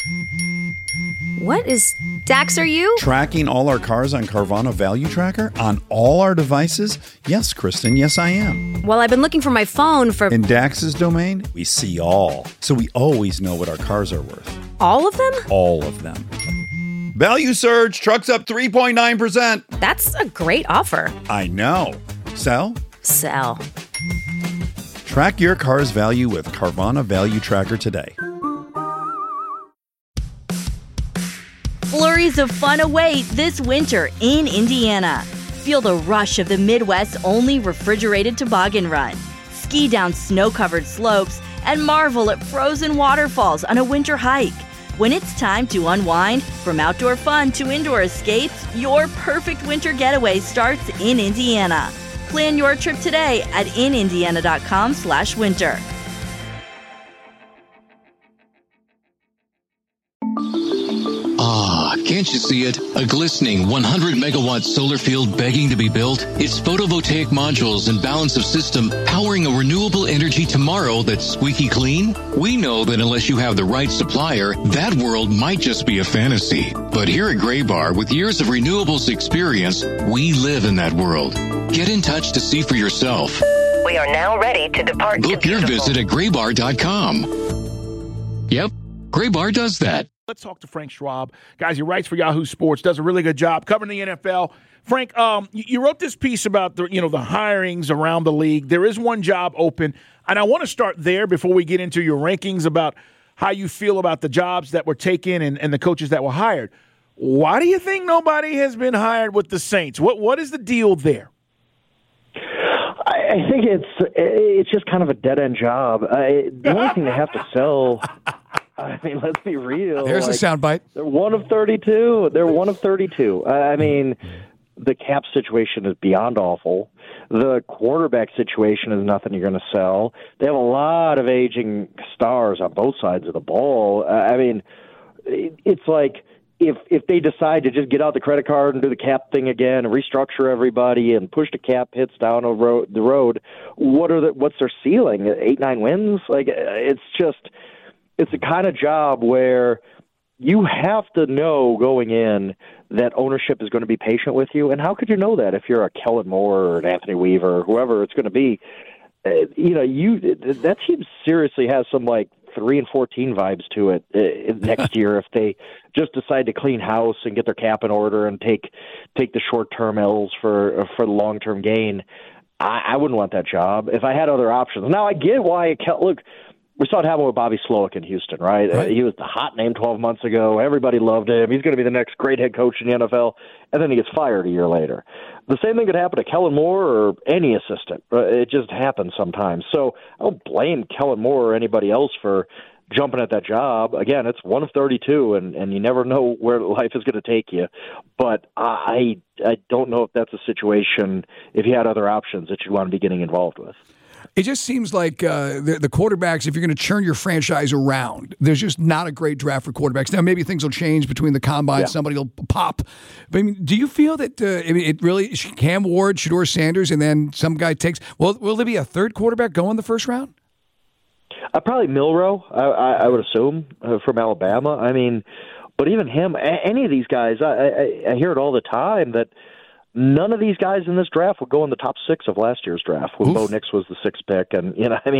What is... Dax, are you? Tracking all our cars on Carvana Value Tracker on all our devices? Yes, Kristen, yes, I am. Well, I've been looking for my phone for... In Dax's domain, we see all. So we always know what our cars are worth. All of them? All of them. Value surge, trucks up 3.9%. That's a great offer. I know. Sell? Sell. Track your car's value with Carvana Value Tracker today. Flurries of fun await this winter in Indiana. Feel the rush of the Midwest's only refrigerated toboggan run. Ski down snow-covered slopes and marvel at frozen waterfalls on a winter hike. When it's time to unwind, from outdoor fun to indoor escapes, your perfect winter getaway starts in Indiana. Plan your trip today at inindiana.com/winter. Ah, can't you see it? A glistening 100-megawatt solar field begging to be built? Its photovoltaic modules and balance of system powering a renewable energy tomorrow that's squeaky clean? We know that unless you have the right supplier, that world might just be a fantasy. But here at Graybar, with years of renewables experience, we live in that world. Get in touch to see for yourself. We are now ready to depart. Book your visit at graybar.com. Yep, Graybar does that. Let's talk to Frank Schwab. Guys, he writes for Yahoo Sports, does a really good job covering the NFL. Frank, you wrote this piece about the hirings around the league. There is one job open, and I want to start there before we get into your rankings about how you feel about the jobs that were taken and the coaches that were hired. Why do you think nobody has been hired with the Saints? What is the deal there? I think it's just kind of a dead-end job. The only thing they have to sell – I mean, let's be real. There's a soundbite. They're one of 32. I mean, the cap situation is beyond awful. The quarterback situation is nothing you're going to sell. They have a lot of aging stars on both sides of the ball. I mean, it's like if they decide to just get out the credit card and do the cap thing again and restructure everybody and push the cap hits down the road, what's their ceiling? 8-9 wins? Like, it's the kind of job where you have to know going in that ownership is going to be patient with you. And how could you know that if you're a Kellen Moore or an Anthony Weaver or whoever it's going to be? That team seriously has some like 3-14 vibes to it next year if they just decide to clean house and get their cap in order and take the short-term L's for the long-term gain. I wouldn't want that job if I had other options. Now I get why. Look. We saw it happen with Bobby Slowick in Houston, right? He was the hot name 12 months ago. Everybody loved him. He's going to be the next great head coach in the NFL. And then he gets fired a year later. The same thing could happen to Kellen Moore or any assistant. It just happens sometimes. So I don't blame Kellen Moore or anybody else for jumping at that job. Again, it's one of 32, and you never know where life is going to take you. But I don't know if that's a situation, if you had other options, that you'd want to be getting involved with. It just seems like the quarterbacks, if you're going to churn your franchise around, there's just not a great draft for quarterbacks. Now, maybe things will change between the combine. Yeah. Somebody will pop. But I mean, do you feel that it really – Cam Ward, Shedeur Sanders, and then some guy takes – will there be a third quarterback go in the first round? Probably Milroe, I would assume, from Alabama. I mean, but even him, any of these guys, I hear it all the time that – none of these guys in this draft would go in the top 6 of last year's draft when Bo Nix was the 6th pick. And,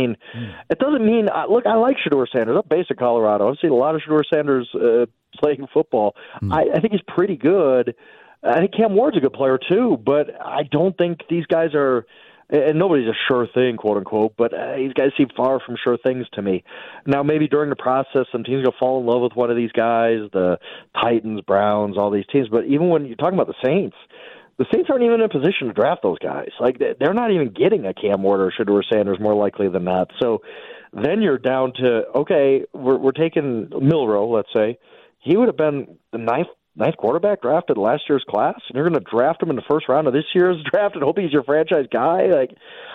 it doesn't mean – look, I like Shedeur Sanders. I'm based in Colorado. I've seen a lot of Shedeur Sanders playing football. I think he's pretty good. I think Cam Ward's a good player too, but I don't think these guys are – and nobody's a sure thing, quote unquote, but these guys seem far from sure things to me. Now, maybe during the process, some teams will fall in love with one of these guys, the Titans, Browns, all these teams. But even when you're talking about the Saints aren't even in a position to draft those guys. Like, they're not even getting a Cam Ward or Shedeur Sanders more likely than that. So then you're down to, okay, we're taking Milroe, let's say. He would have been the ninth quarterback drafted last year's class, and you're going to draft him in the first round of this year's draft and hope he's your franchise guy. Like,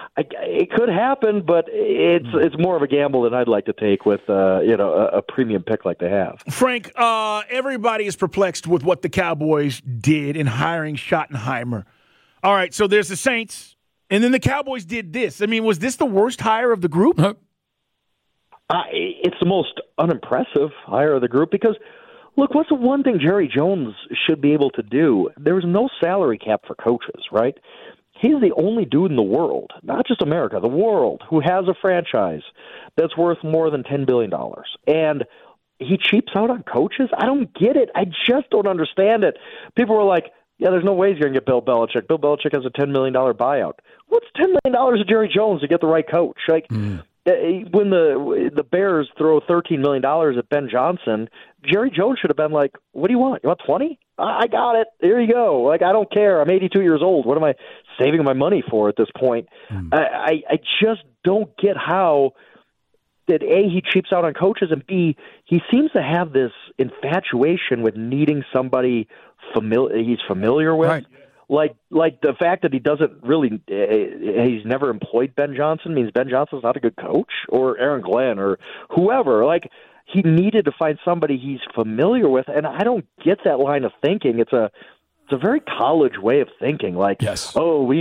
it could happen, but it's more of a gamble than I'd like to take with a premium pick like they have. Frank, everybody is perplexed with what the Cowboys did in hiring Schottenheimer. All right, so there's the Saints, and then the Cowboys did this. I mean, was this the worst hire of the group? It's the most unimpressive hire of the group because, look, what's the one thing Jerry Jones should be able to do? There's no salary cap for coaches, right? He's the only dude in the world, not just America, the world, who has a franchise that's worth more than $10 billion. And he cheaps out on coaches? I don't get it. I just don't understand it. People were like, yeah, there's no way he's going to get Bill Belichick. Bill Belichick has a $10 million buyout. What's $10 million to Jerry Jones to get the right coach? Like, when the Bears throw $13 million at Ben Johnson, Jerry Jones should have been like, what do you want? You want 20? I got it. Here you go. Like, I don't care. I'm 82 years old. What am I saving my money for at this point? I just don't get how that, A, he cheaps out on coaches, and B, he seems to have this infatuation with needing somebody he's familiar with. Right. Like the fact that he doesn't really, he's never employed Ben Johnson means Ben Johnson's not a good coach, or Aaron Glenn or whoever. Like, he needed to find somebody he's familiar with, and I don't get that line of thinking. It's a very college way of thinking. Like, yes.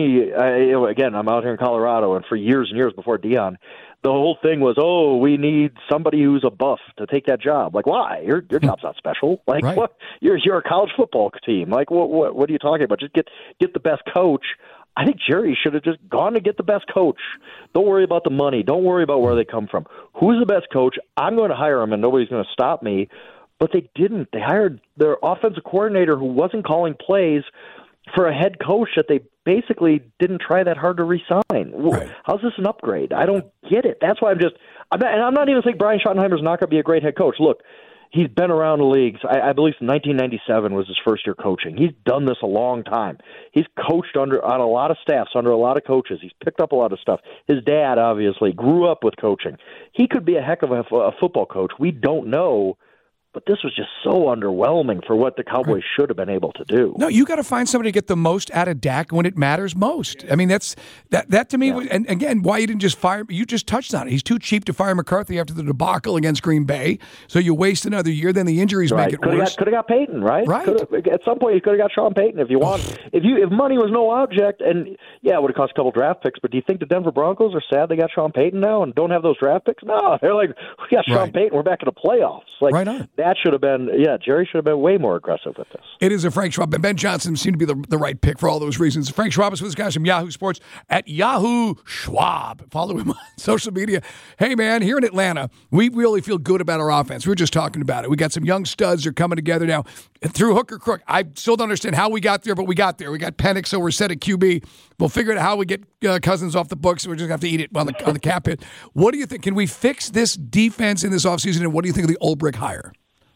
Again, I'm out here in Colorado, and for years and years before Deion, the whole thing was, we need somebody who's a buff to take that job. Like, why? Your job's not special. Like, right. What? You're a college football team. Like, what are you talking about? Just get the best coach. I think Jerry should have just gone to get the best coach. Don't worry about the money. Don't worry about where they come from. Who's the best coach? I'm going to hire him, and nobody's going to stop me. But they didn't. They hired their offensive coordinator who wasn't calling plays for a head coach that they basically didn't try that hard to re-sign. Right. How's this an upgrade? I don't get it. That's why I'm not even saying Brian Schottenheimer's not going to be a great head coach. Look, he's been around the leagues. I believe 1997 was his first year coaching. He's done this a long time. He's coached on a lot of staffs, under a lot of coaches. He's picked up a lot of stuff. His dad, obviously, grew up with coaching. He could be a heck of a football coach. We don't know. But this was just so underwhelming for what the Cowboys should have been able to do. No, you got to find somebody to get the most out of Dak when it matters most. I mean, that to me. Yeah. And again, why you didn't just fire? You just touched on it. He's too cheap to fire McCarthy after the debacle against Green Bay. So you waste another year. Then the injuries make it worse. Could have got Peyton, right? Right. At some point, you could have got Sean Payton if you want. If money was no object, and yeah, it would have cost a couple draft picks. But do you think the Denver Broncos are sad they got Sean Payton now and don't have those draft picks? No, they're like, we got Sean Payton. We're back in the playoffs. Like, right on. That should have been. Yeah, Jerry should have been way more aggressive with this. It is a Frank Schwab. Ben Johnson seemed to be the right pick for all those reasons. Frank Schwab is with us, guys, from Yahoo Sports at Yahoo Schwab. Follow him on social media. Hey, man, here in Atlanta, we really feel good about our offense. We were just talking about it. We got some young studs that are coming together now. Through hook or crook, I still don't understand how we got there, but we got there. We got Penix, so we're set at QB. We'll figure out how we get Cousins off the books. We're just going to have to eat it on the cap hit. What do you think? Can we fix this defense in this offseason, and what do you think of the Ulbrich hire?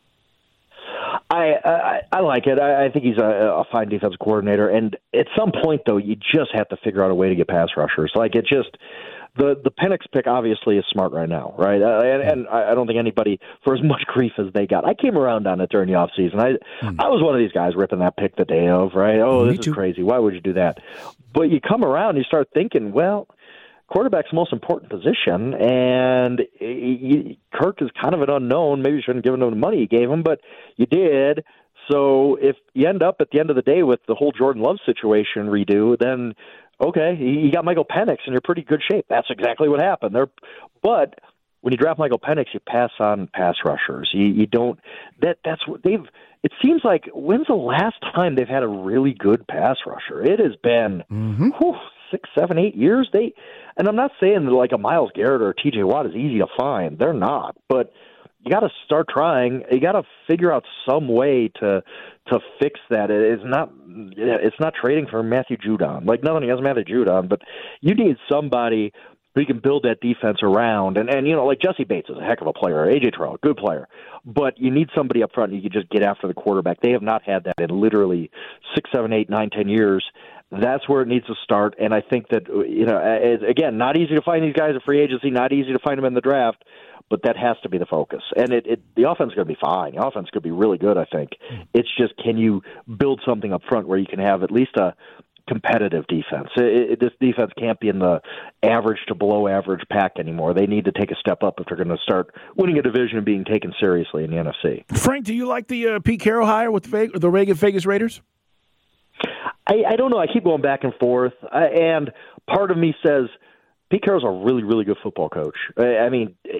I like it. I think he's a fine defensive coordinator. And at some point, though, you just have to figure out a way to get pass rushers. Like, it just the Penix pick obviously is smart right now, right? And I don't think anybody, for as much grief as they got, I came around on it during the offseason. I was one of these guys ripping that pick the day of, right? Oh, this is crazy. Why would you do that? But you come around and you start thinking, well, quarterback's the most important position, and Kirk is kind of an unknown. Maybe you shouldn't have given him the money you gave him, but you did. So if you end up at the end of the day with the whole Jordan Love situation redo, then okay, you got Michael Penix in pretty good shape. That's exactly what happened there. But when you draft Michael Penix, you pass on pass rushers. You don't. That's what they've. It seems like, when's the last time they've had a really good pass rusher? It has been 6, 7, 8 years. And I'm not saying that like a Myles Garrett or a T.J. Watt is easy to find. They're not. But you got to start trying. You got to figure out some way to fix that. It's not trading for Matthew Judon. Like, nothing against Matthew Judon, but you need somebody who you can build that defense around. And you know, like Jesse Bates is a heck of a player. A.J. Terrell, good player. But you need somebody up front you can just get after the quarterback. They have not had that in literally 6, 7, 8, 9, 10 years. That's where it needs to start. And I think that, you know, again, not easy to find these guys at free agency, not easy to find them in the draft, but that has to be the focus. And the offense is going to be fine. The offense could be really good, I think. It's just, can you build something up front where you can have at least a competitive defense? This defense can't be in the average to below average pack anymore. They need to take a step up if they're going to start winning a division and being taken seriously in the NFC. Frank, do you like the Pete Carroll hire with the Vegas Raiders? I don't know. I keep going back and forth, and part of me says Pete Carroll's a really, really good football coach. I mean,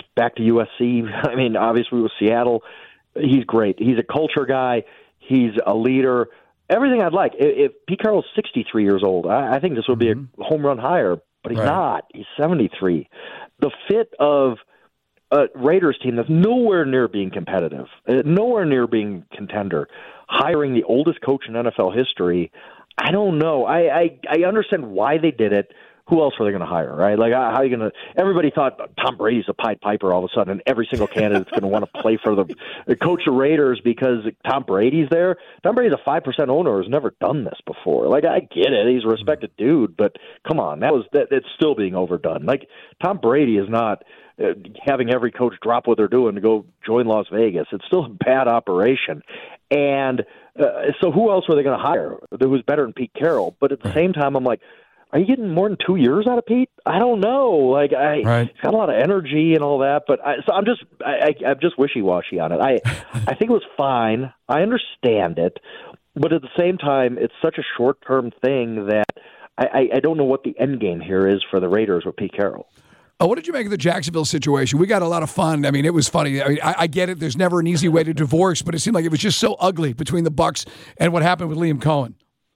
back to USC. I mean, obviously with Seattle, he's great. He's a culture guy. He's a leader. Everything I'd like. If Pete Carroll's 63 years old, I think this would be a home run hire, but he's not. He's 73. The fit of a Raiders team that's nowhere near being competitive, nowhere near being contender, hiring the oldest coach in NFL history, I don't know. I understand why they did it. Who else were they going to hire, right? Like, how are you going to – everybody thought Tom Brady's a Pied Piper all of a sudden, and every single candidate's going to want to play for the coach of Raiders because Tom Brady's there. Tom Brady's a 5% owner who's never done this before. Like, I get it. He's a respected dude, but come on. It's still being overdone. Like, Tom Brady is not having every coach drop what they're doing to go join Las Vegas. It's still a bad operation. And so who else were they going to hire that was better than Pete Carroll? But at the same time, I'm like, are you getting more than 2 years out of Pete? I don't know. Like, he's got a lot of energy and all that, but I'm just wishy-washy on it. I think it was fine. I understand it, but at the same time, it's such a short-term thing that I don't know what the end game here is for the Raiders with Pete Carroll. Oh, what did you make of the Jacksonville situation? We got a lot of fun. I mean, it was funny. I mean, I get it. There's never an easy way to divorce, but it seemed like it was just so ugly between the Bucs and what happened with Liam Cohen.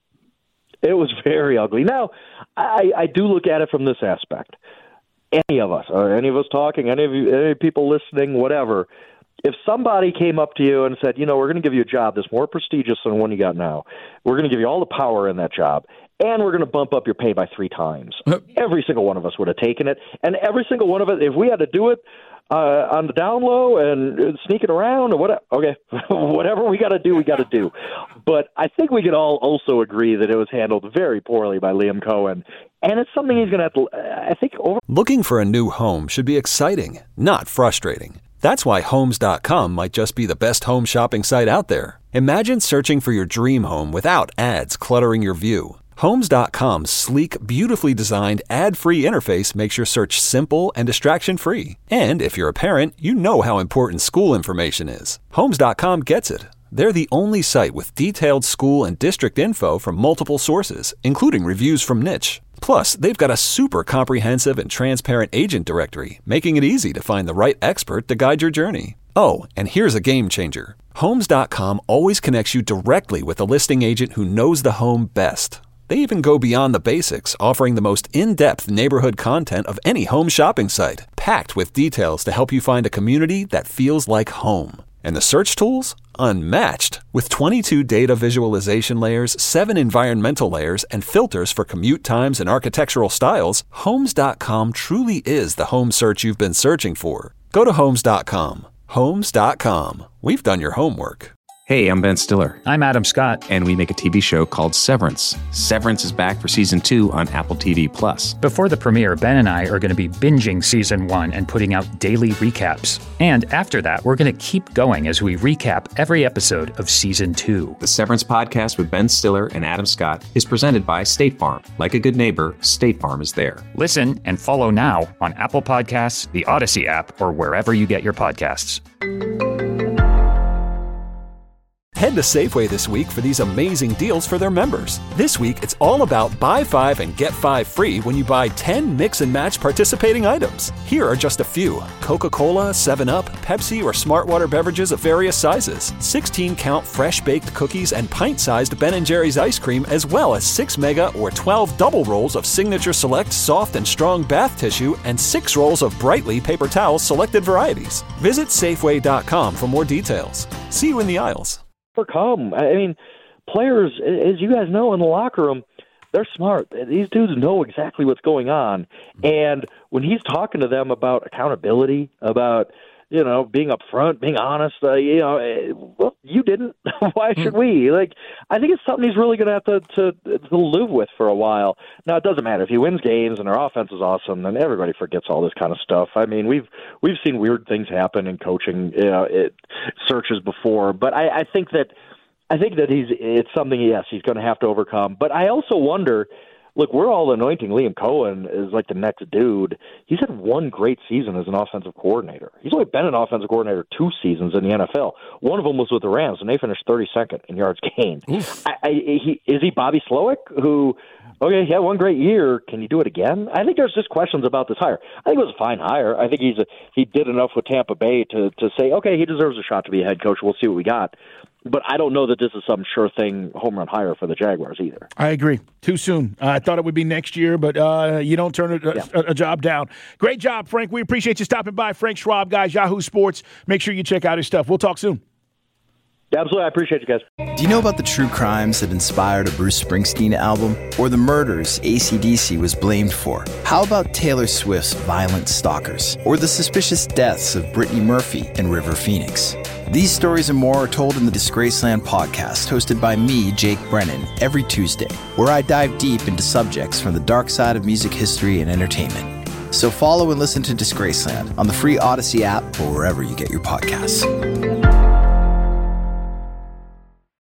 It was very ugly. Now, I do look at it from this aspect. Any of us talking, any people listening, whatever, if somebody came up to you and said, we're going to give you a job that's more prestigious than the one you got now, we're going to give you all the power in that job, and we're going to bump up your pay by 3 times, every single one of us would have taken it. And every single one of us, if we had to do it on the down low and sneaking around or whatever, okay, whatever we got to do, we got to do. But I think we could all also agree that it was handled very poorly by Liam Cohen. And it's something he's going to have to, I think, Looking for a new home should be exciting, not frustrating. That's why Homes.com might just be the best home shopping site out there. Imagine searching for your dream home without ads cluttering your view. Homes.com's sleek, beautifully designed, ad-free interface makes your search simple and distraction-free. And if you're a parent, you know how important school information is. Homes.com gets it. They're the only site with detailed school and district info from multiple sources, including reviews from Niche. Plus, they've got a super comprehensive and transparent agent directory, making it easy to find the right expert to guide your journey. Oh, and here's a game changer. Homes.com always connects you directly with a listing agent who knows the home best. They even go beyond the basics, offering the most in-depth neighborhood content of any home shopping site, packed with details to help you find a community that feels like home. And the search tools? Unmatched. With 22 data visualization layers, 7 environmental layers, and filters for commute times and architectural styles, Homes.com truly is the home search you've been searching for. Go to Homes.com. Homes.com. We've done your homework. Hey, I'm Ben Stiller. I'm Adam Scott. And we make a TV show called Severance. Severance is back for Season 2 on Apple TV+. Before the premiere, Ben and I are going to be binging Season 1 and putting out daily recaps. And after that, we're going to keep going as we recap every episode of Season 2. The Severance podcast with Ben Stiller and Adam Scott is presented by State Farm. Like a good neighbor, State Farm is there. Listen and follow now on Apple Podcasts, the Odyssey app, or wherever you get your podcasts. Head to Safeway this week for these amazing deals for their members. This week, it's all about buy 5 and get 5 free when you buy 10 mix and match participating items. Here are just a few: Coca-Cola, 7-Up, Pepsi, or Smartwater beverages of various sizes, 16-count fresh-baked cookies and pint-sized Ben & Jerry's ice cream, as well as 6 mega or 12 double rolls of Signature Select soft and strong bath tissue and 6 rolls of Brightly paper towels selected varieties. Visit Safeway.com for more details. See you in the aisles. Overcome. I mean, players, as you guys know, in the locker room, they're smart. These dudes know exactly what's going on. And when he's talking to them about accountability, about, being upfront, being honest, well, you didn't. Why should we? I think it's something he's really going to have to live with for a while. Now, it doesn't matter if he wins games and our offense is awesome, then everybody forgets all this kind of stuff. I mean, we've seen weird things happen in coaching searches before, but I think that it's something, yes, he's going to have to overcome. But I also wonder, look, we're all anointing Liam Cohen as like the next dude. He's had one great season as an offensive coordinator. He's only been an offensive coordinator 2 seasons in the NFL. One of them was with the Rams, and they finished 32nd in yards gained. Is he Bobby Slowick, who, okay, he had one great year. Can you do it again? I think there's just questions about this hire. I think it was a fine hire. I think he did enough with Tampa Bay to say, okay, he deserves a shot to be a head coach. We'll see what we got. But I don't know that this is some sure thing home run hire for the Jaguars either. I agree. Too soon. I thought it would be next year, but you don't turn a job down. Great job, Frank. We appreciate you stopping by. Frank Schwab, guys, Yahoo Sports. Make sure you check out his stuff. We'll talk soon. Absolutely. I appreciate you guys. Do you know about the true crimes that inspired a Bruce Springsteen album? Or the murders AC/DC was blamed for? How about Taylor Swift's Violent Stalkers? Or the suspicious deaths of Brittany Murphy and River Phoenix? These stories and more are told in the Disgraceland podcast, hosted by me, Jake Brennan, every Tuesday, where I dive deep into subjects from the dark side of music history and entertainment. So follow and listen to Disgraceland on the free Odyssey app or wherever you get your podcasts.